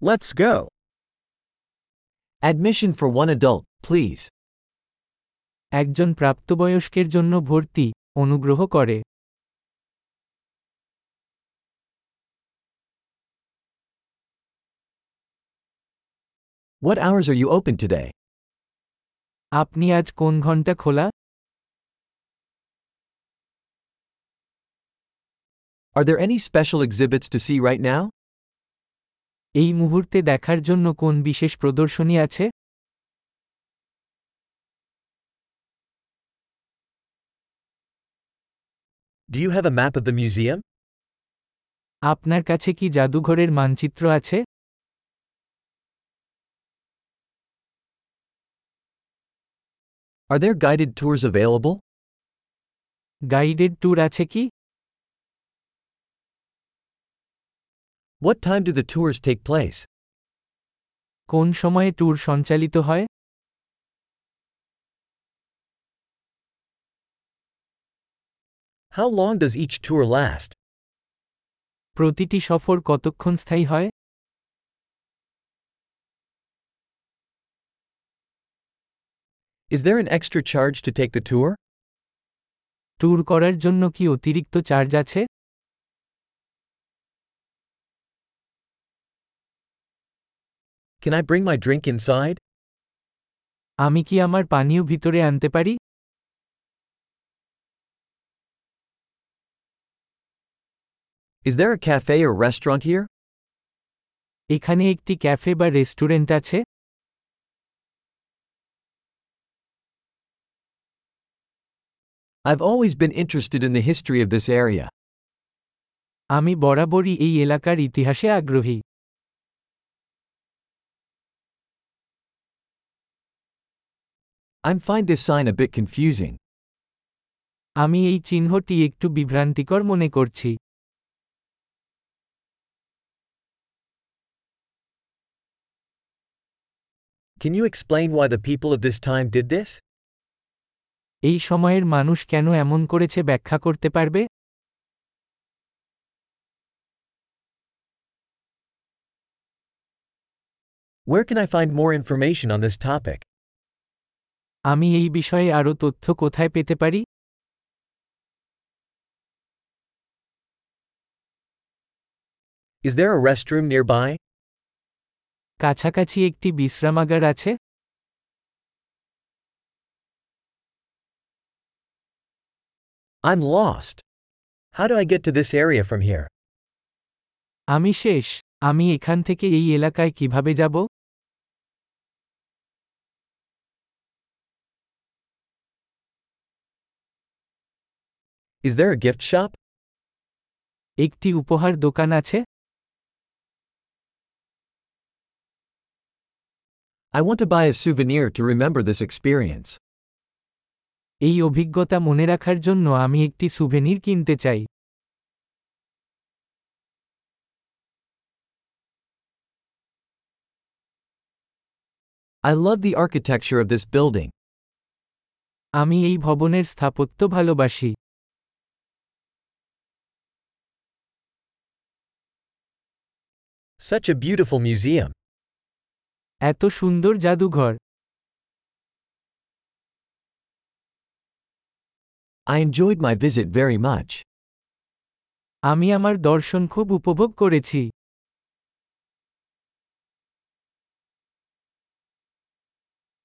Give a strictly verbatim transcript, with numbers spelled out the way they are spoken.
Let's go. Admission for one adult, please. একজন প্রাপ্তবয়স্কের জন্য ভর্তি, অনুগ্রহ করে। What hours are you open today? আপনি আজ কোন ঘন্টা খোলা? Are there any special exhibits to see right now? এই মুহূর্তে দেখার জন্য কোন বিশেষ প্রদর্শনী আছে? Do you have a map of the museum? আপনার কাছে কি জাদুঘরের মানচিত্র আছে? Are there guided tours available? Guided tour আছে কি? What time do the tours take place? কোন সময়ে ট্যুর সঞ্চালিত হয়? How long does each tour last? প্রতিটি সফর কতক্ষণ স্থায়ী হয়? Is there an extra charge to take the tour? Tour করার জন্য কি অতিরিক্ত চার্জ আছে? Can I bring my drink inside? আমি কি আমার পানীয় ভিতরে আনতে পারি? Is there a cafe or restaurant here? এখানে একটি ক্যাফে বা রেস্টুরেন্ট আছে? I've always been interested in the history of this area. আমি বরাবরই এই এলাকার ইতিহাসে আগ্রহী। I find this sign a bit confusing. আমি এই চিহ্নটি একটু বিভ্রান্তিকর মনে করছি। Can you explain why the people of this time did this? এই সময়ের মানুষ কেন এমন করেছে ব্যাখ্যা করতে পারবে? Where can I find more information on this topic? আমি এই বিষয়ে আরও তথ্য কোথায় পেতে পারি? Is there a restroom nearby? কাছাকাছি একটি বিশ্রামাগার আছে? I'm lost. How do I get to this area from here? আমি শেষ। আমি এখান থেকে এই এলাকায় কিভাবে যাব? Is there a gift shop? একটি উপহার দোকান আছে? I want to buy a souvenir to remember this experience. এই অভিজ্ঞতা মনে রাখার জন্য আমি একটি সুভেনির কিনতে চাই। I love the architecture of this building. আমি এই ভবনের স্থাপত্য ভালোবাসি। Such a beautiful museum. এত সুন্দর জাদুঘর। I enjoyed my visit very much. আমি আমার দর্শন খুব উপভোগ করেছি।